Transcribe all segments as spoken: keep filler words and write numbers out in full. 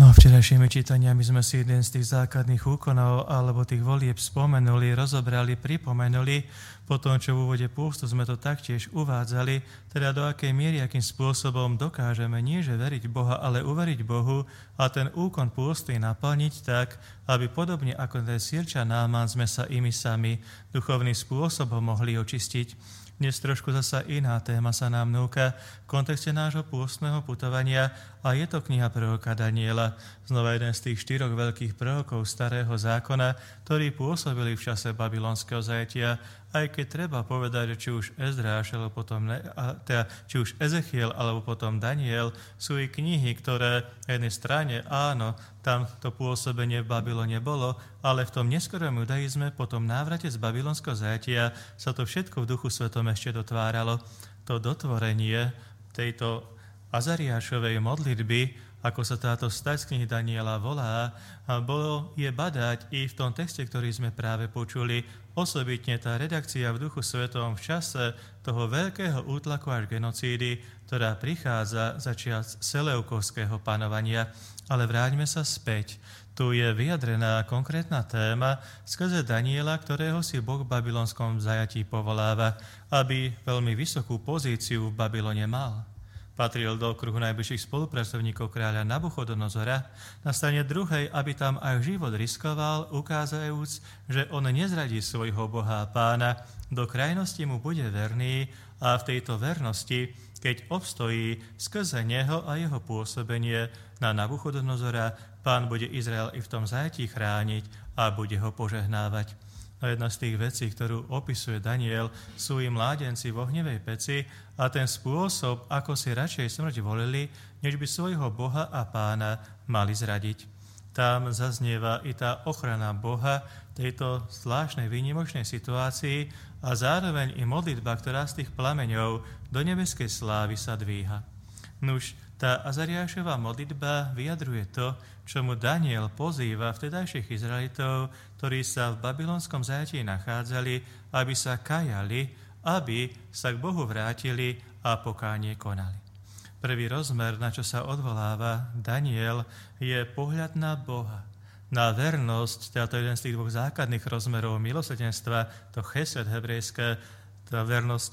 No a včerajšími čítaniami sme si jeden z tých základných úkonov alebo tých volieb spomenuli, rozobrali, pripomenuli. Po tom, čo v úvode pústu sme to taktiež uvádzali, teda do akej miery, akým spôsobom dokážeme nie že veriť Boha, ale uveriť Bohu a ten úkon pústy naplniť tak, aby podobne ako ten Sýrčan Náman sme sa imi sami duchovným spôsobom mohli očistiť. Dnes trošku zasa iná téma sa nám núka v kontexte nášho pôstneho putovania a je to kniha proroka Daniela. Znova jeden z tých štyroch veľkých prorokov starého zákona, ktorí pôsobili v čase babylonského zajatia, aj keď treba povedať, že či už Ezdráš, alebo potom ne, a teda, či už Ezechiel, alebo potom Daniel, sú i knihy, ktoré na jednej strane, áno, tam to pôsobenie v Babylone bolo, ale v tom neskorom judaizme, po tom návrate z babylonského zajatia sa to všetko v Duchu Svetom ešte dotváralo. To dotvorenie tejto Azariášovej modlitby, ako sa táto stať z knihy Daniela volá, bolo je badať i v tom texte, ktorý sme práve počuli, osobitne tá redakcia v Duchu Svetom v čase toho veľkého útlaku až genocídy, ktorá prichádza začiaľ seleukovského panovania. Ale vráťme sa späť. Tu je vyjadrená konkrétna téma skrze Daniela, ktorého si Boh v babylonskom zajatí povoláva, aby veľmi vysokú pozíciu v Babylone mal. Patril do okruhu najbližších spolupracovníkov kráľa Nabuchodonozora, na strane druhej, aby tam aj život riskoval, ukázajúc, že on nezradí svojho Boha a Pána, do krajnosti mu bude verný a v tejto vernosti, keď obstojí skrze neho a jeho pôsobenie na Nabuchodonozora, Pán bude Izrael i v tom zajatí chrániť a bude ho požehnávať. A jedna z tých vecí, ktorú opisuje Daniel, sú i mládenci v ohnivej peci a ten spôsob, ako si radšej smrť volili, než by svojho Boha a Pána mali zradiť. Tam zaznieva i tá ochrana Boha tejto zvláštnej výnimočnej situácii a zároveň i modlitba, ktorá z tých plameňov do nebeskej slávy sa dvíha. Nuž, tá Azariášova modlitba vyjadruje to, čomu Daniel pozýva vtedajších Izraelitov, ktorí sa v babylonskom zajatí nachádzali, aby sa kajali, aby sa k Bohu vrátili a pokánie konali. Prvý rozmer, na čo sa odvoláva Daniel, je pohľad na Boha, na vernosť, teda to je jeden z tých dvoch základných rozmerov milosrdenstva, to chesed hebrejské, tá vernosť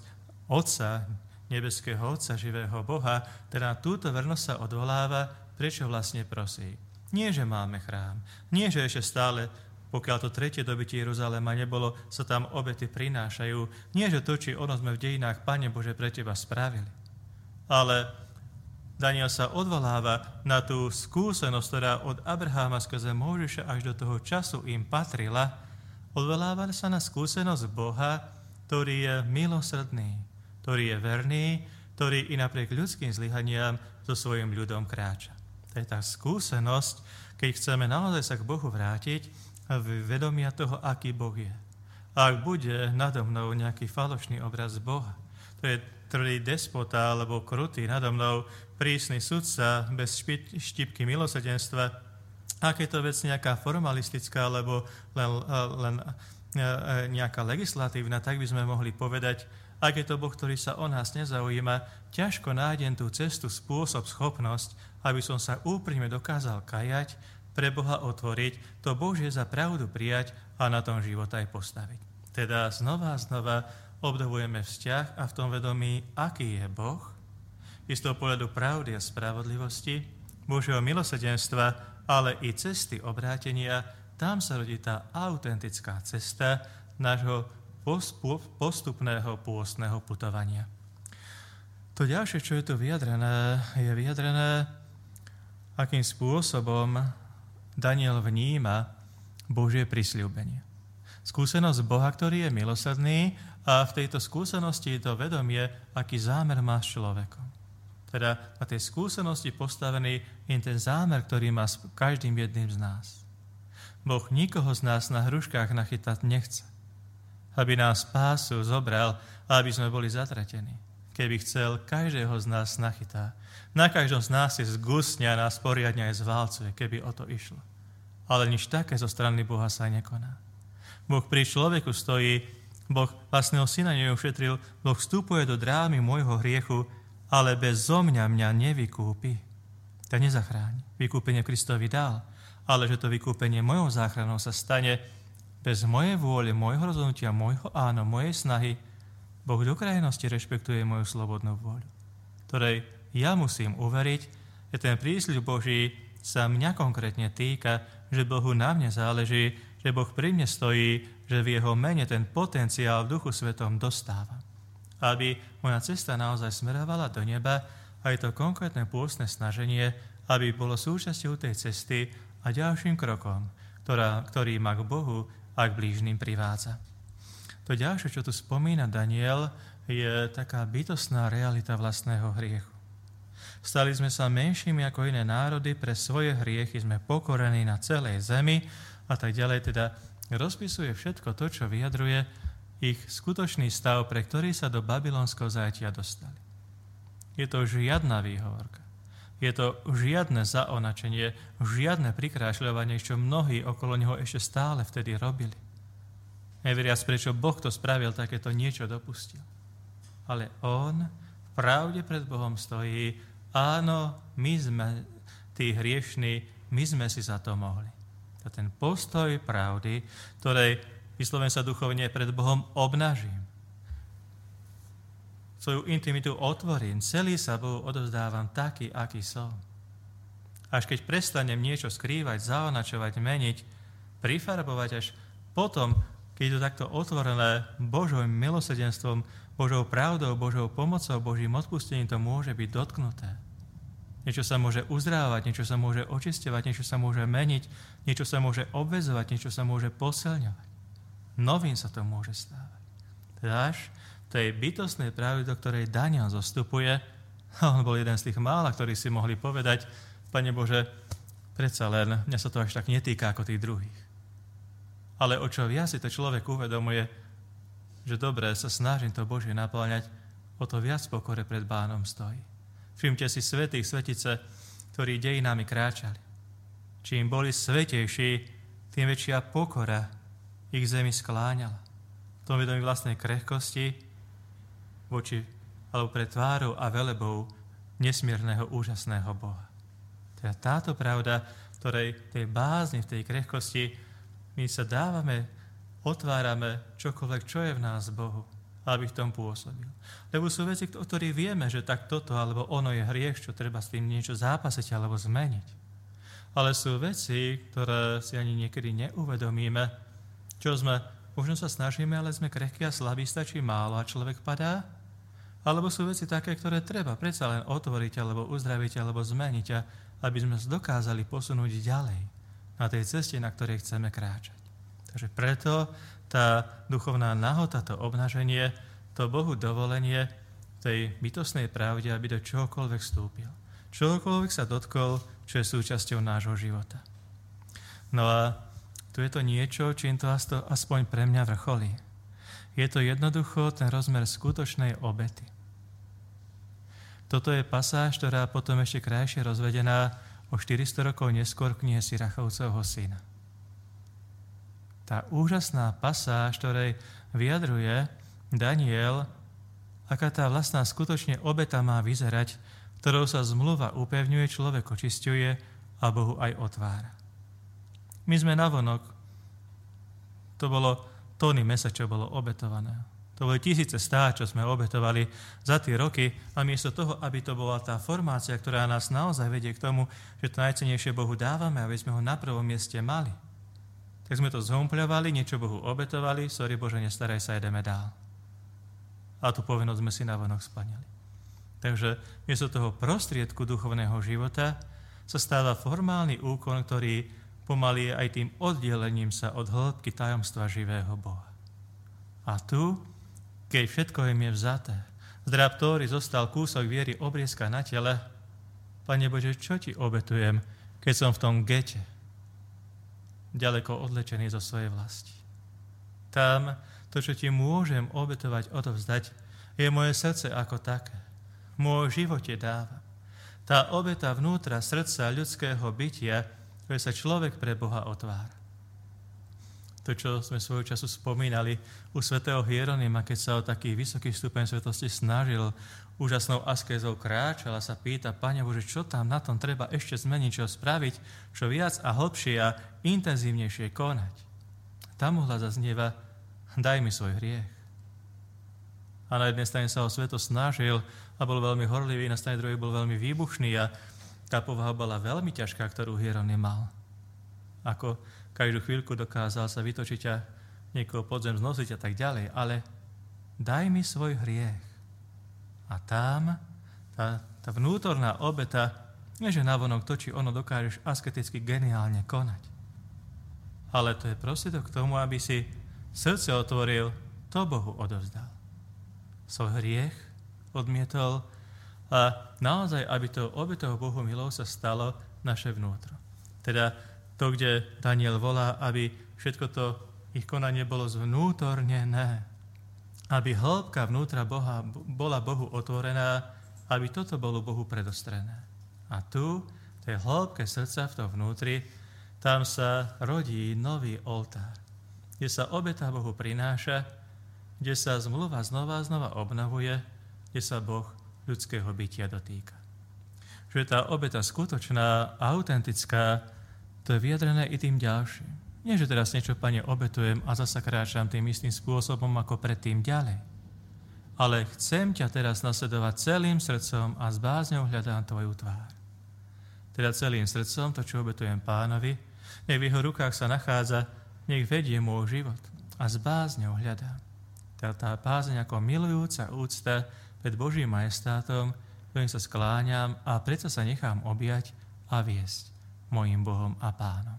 Otca, nebeského Otca, živého Boha, teda túto vernosť sa odvoláva, prečo vlastne prosí. Nie, že máme chrám, nie, že ešte stále, pokiaľ to tretie dobytie Jeruzalema nebolo, sa tam obety prinášajú, nie, že to, či ono sme v dejinách, Pane Bože, pre Teba spravili. Ale Daniel sa odvoláva na tú skúsenosť, ktorá od Abraháma skrze Mojžiša až do toho času im patrila, odvoláva sa na skúsenosť Boha, ktorý je milosrdný, ktorý je verný, ktorý i napriek ľudským zlyhaniam so svojím ľudom kráča. To je tá skúsenosť, keď chceme naozaj sa k Bohu vrátiť a vedomia toho, aký Boh je. A ak bude nado mnou nejaký falošný obraz Boha, to je tvrdý despota alebo krutý nado mnou, prísny sudca bez štipky milosrdenstva, ak je to vec nejaká formalistická alebo len, len nejaká legislatívna, tak by sme mohli povedať, ak je to Boh, ktorý sa o nás nezaujíma, ťažko nájdem tú cestu, spôsob, schopnosť, aby som sa úprimne dokázal kajať, pre Boha otvoriť, to Božie za pravdu prijať a na tom život aj postaviť. Teda znova a znova obdivujeme vzťah a v tom vedomí, aký je Boh, i z toho pohľadu pravdy a spravodlivosti, Božieho milosrdenstva, ale i cesty obrátenia, tam sa rodí tá autentická cesta nášho postupného pôstneho putovania. To ďalšie, čo je tu vyjadrené, je vyjadrené, akým spôsobom Daniel vníma Božie prisľúbenie. Skúsenosť Boha, ktorý je milosrdný a v tejto skúsenosti je to vedomie, aký zámer má s človekom. Teda na tej skúsenosti postavený je ten zámer, ktorý má s každým jedným z nás. Boh nikoho z nás na hruškách nachytať nechce, aby nás spásu zobral a aby sme boli zatratení. Keby chcel, každého z nás nachytá. Na každom z nás je zgusne a nás poriadne aj zvalcuje, keby o to išlo. Ale nič také zo strany Boha sa nekoná. Boh pri človeku stojí, Boh vlastného syna neušetril, Boh vstupuje do drámy môjho hriechu, ale bez zo mňa mňa nevykúpi. tak nezachráni. Vykúpenie Kristovi dal, ale že to vykúpenie mojou záchranou sa stane bez mojej vôle, môjho rozhodnutia, môjho áno, mojej snahy. Boh do krajnosti rešpektuje moju slobodnú vôľu, ktorej ja musím uveriť, že ten prísľub Boží sa mňa konkrétne týka, že Bohu na mne záleží, že Boh pri mne stojí, že v jeho mene ten potenciál v Duchu Svetom dostáva. Aby moja cesta naozaj smerovala do neba, aj to konkrétne pôstne snaženie, aby bolo súčasťou tej cesty a ďalším krokom, ktorá, ktorý ma k Bohu a k blížnym privádza. To ďalšie, čo tu spomína Daniel, je taká bytostná realita vlastného hriechu. Stali sme sa menšími ako iné národy, pre svoje hriechy sme pokorení na celej zemi a tak ďalej. Teda rozpisuje všetko to, čo vyjadruje ich skutočný stav, pre ktorý sa do babylonského zajatia dostali. Je to žiadna výhovorka. Je to žiadne zaonačenie, žiadne prikrášľovanie, čo mnohí okolo neho ešte stále vtedy robili. Neveriac, prečo Boh to spravil, takéto niečo dopustil. Ale on v pravde pred Bohom stojí. Áno, my sme tí hriešní, my sme si za to mohli. A ten postoj pravdy, ktorej vysloven sa duchovne pred Bohom obnažím. Svoju intimitu otvorím, celý sa Bohu odovzdávam taký, aký som. Až keď prestanem niečo skrývať, zaonačovať, meniť, prifarbovať, až potom, keď je to takto otvorené Božím milosrdenstvom, Božou pravdou, Božou pomocou, Božím odpustením, to môže byť dotknuté. Niečo sa môže uzdrávať, niečo sa môže očisťovať, niečo sa môže meniť, niečo sa môže obväzovať, niečo sa môže posilňovať. Novým sa to môže stávať. Teda až tej bytostnej pravdy, do ktorej Daniel zostupuje, a on bol jeden z tých mála, ktorí si mohli povedať, Pane Bože, predsa len mňa sa to až tak netýka ako tých druhých. Ale o čo viac si to človek uvedomuje, že dobre, sa snažím to Božie naplňať, o to viac pokore pred Pánom stojí. Všimte si svätých, svetice, ktorí dejinami kráčali. Čím boli svätejší, tým väčšia pokora ich zemi skláňala. V tom vedomí vlastnej krehkosti voči, alebo pred tvárou a velebou nesmierneho, úžasného Boha. Teda táto pravda, ktorej tej bázni, v tej krehkosti, my sa dávame, otvárame čokoľvek, čo je v nás Bohu, aby v tom pôsobil. Lebo sú veci, o ktorých vieme, že tak toto alebo ono je hriech, čo treba s tým niečo zápasiť alebo zmeniť. Ale sú veci, ktoré si ani niekedy neuvedomíme, čo sme, možno sa snažíme, ale sme krehkí a slabí, stačí málo a človek padá. Alebo sú veci také, ktoré treba predsa len otvoriť alebo uzdraviť alebo zmeniť, a aby sme sa dokázali posunúť ďalej na tej ceste, na ktorej chceme kráčať. Takže preto tá duchovná nahota, to obnaženie, to Bohu dovolenie tej bytostnej pravde, aby do čohokoľvek vstúpil. Čohokoľvek sa dotkol, čo je súčasťou nášho života. No a tu je to niečo, čím to aspoň pre mňa vrcholí. Je to jednoducho ten rozmer skutočnej obety. Toto je pasáž, ktorá potom ešte krajšie rozvedená o štyristo rokov neskôr v knihe Sirachovcovho syna. Tá úžasná pasáž, ktorej vyjadruje Daniel, aká tá vlastná skutočne obeta má vyzerať, ktorou sa zmluva upevňuje, človek očisťuje a Bohu aj otvára. My sme navonok, to bolo tóny mesa, čo bolo obetované. To boli tisíce stád, čo sme obetovali za tie roky a miesto toho, aby to bola tá formácia, ktorá nás naozaj vedie k tomu, že to najcennejšie Bohu dávame, aby sme ho na prvom mieste mali. Tak sme to zhompľovali, niečo Bohu obetovali, sorry Bože, nestaraj sa, ideme dál. A tú povinnosť sme si navonok splnili. Takže miesto toho prostriedku duchovného života sa stáva formálny úkon, ktorý pomaly je aj tým oddelením sa od hĺbky tajomstva živého Boha. A tu, keď všetko im je vzaté, z draptóry zostal kúsok viery obriezka na tele, Pane Bože, čo ti obetujem, keď som v tom gete, ďaleko odlečený zo svojej vlasti. Tam, to, čo ti môžem obetovať, odovzdať, je moje srdce ako také. Môj život ti dávam. Tá obeta vnútra srdca ľudského bytia, ktoré sa človek pre Boha otvára. To, čo sme svojho času spomínali u svätého Hieronima, keď sa o taký vysoký stupeň svetosti snažil, úžasnou askézou kráčal a sa pýta, Pane Bože, čo tam na tom treba ešte zmeniť, čo spraviť, čo viac a hlbšie a intenzívnejšie konať. Tam mu hlas zaznieva, daj mi svoj hriech. A na jednej strane sa o sveto snažil a bol veľmi horlivý, na strane druhej bol veľmi výbušný a tá povaha bola veľmi ťažká, ktorú Hieronym mal. Ako každú chvíľku dokázal sa vytočiť a niekoho podzem znosiť a tak ďalej, ale daj mi svoj hriech. A tam tá, tá vnútorná obeta, nie že navonok to, či ono dokážeš asketicky geniálne konať. Ale to je prostriedok k tomu, aby si srdce otvoril, to Bohu odovzdal. Svoj hriech odmietol a naozaj, aby to obetou Bohu milou sa stalo naše vnútro. Teda to, kde Daniel volá, aby všetko to ich konanie bolo zvnútornené. Aby hĺbka vnútra Boha bola Bohu otvorená, aby toto bolo Bohu predostrené. A tu, v tej hĺbke srdca, v tom vnútri, tam sa rodí nový oltár, kde sa obeta Bohu prináša, kde sa zmluva znova a znova obnovuje, kde sa Boh ľudského bytia dotýka. Že tá obeta skutočná, autentická, to je vyjadrené i tým ďalším. Nie, že teraz niečo, Pane, obetujem a zasa kráčam tým istým spôsobom ako predtým ďalej. Ale chcem ťa teraz nasledovať celým srdcom a s bázňou hľadám tvoju tvár. Teda celým srdcom, to, čo obetujem Pánovi, nech v jeho rukách sa nachádza, nech vedie môj život a s bázňou hľadám. Teda tá bázeň ako milujúca úcta pred Božím majestátom, ktorým sa skláňam a predsa sa nechám objať a viesť mojím Bohom a Pánom.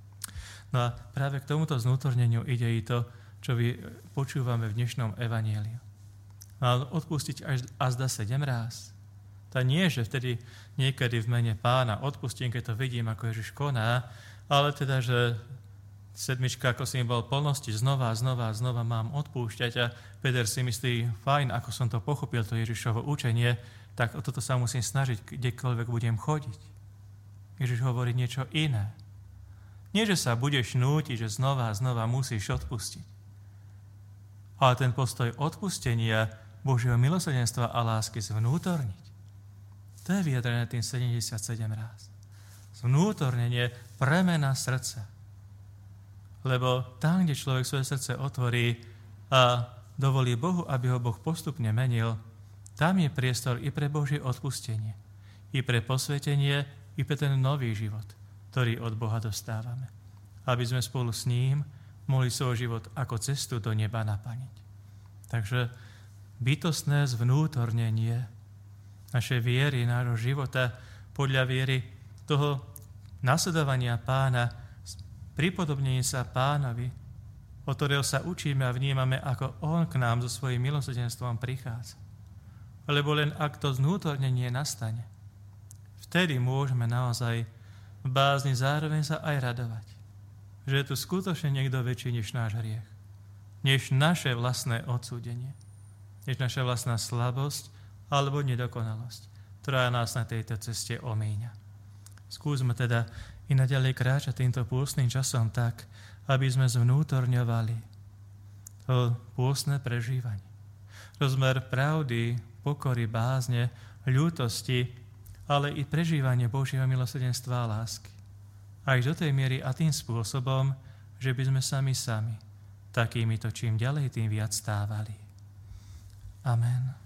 No a práve k tomuto znútorneniu ide i to, čo vy počúvame v dnešnom evanjeliu. Mal odpustiť až azda sedem ráz. To nie, že vtedy niekedy v mene Pána odpustím, keď to vidím, ako Ježiš koná, ale teda, že sedmička ako symbol plnosti, znova, znova, znova mám odpúšťať a Peter si myslí, fajn, ako som to pochopil, to Ježišovo učenie, tak o toto sa musím snažiť, kdekoľvek budem chodiť. Ježiš hovorí niečo iné. Nie, že sa budeš nútiť, že znova a znova musíš odpustiť. Ale ten postoj odpustenia, Božieho milosrdenstva a lásky zvnútorniť. To je vyjadrené tým sedemdesiatsedem ráz. Zvnútornenie, premena srdca. Lebo tam, kde človek svoje srdce otvorí a dovolí Bohu, aby ho Boh postupne menil, tam je priestor i pre Božie odpustenie, i pre posvetenie, i pre ten nový život, ktorý od Boha dostávame. Aby sme spolu s ním mohli svoj život ako cestu do neba naplniť. Takže bytostné zvnútornenie našej viery, nášho života podľa viery toho nasledovania Pána, pripodobnenie sa Pánovi, od ktorého sa učíme a vnímame, ako On k nám so svojím milosrdenstvom prichádza. Lebo len ak to zvnútornenie nastane, vtedy môžeme naozaj v bázni zároveň sa aj radovať, že je tu skutočne niekto väčší než náš hriech, než naše vlastné odsúdenie, než naša vlastná slabosť alebo nedokonalosť, ktorá nás na tejto ceste omíňa. Skúsme teda i naďalej kráčať týmto pôstnym časom tak, aby sme zvnútorňovali to pôstne prežívanie. Rozmer pravdy, pokory, bázne, ľútosti, ale i prežívanie Božieho milosrdenstva a lásky. Až do tej miery a tým spôsobom, že by sme sami sami takýmito čím ďalej, tým viac stávali. Amen.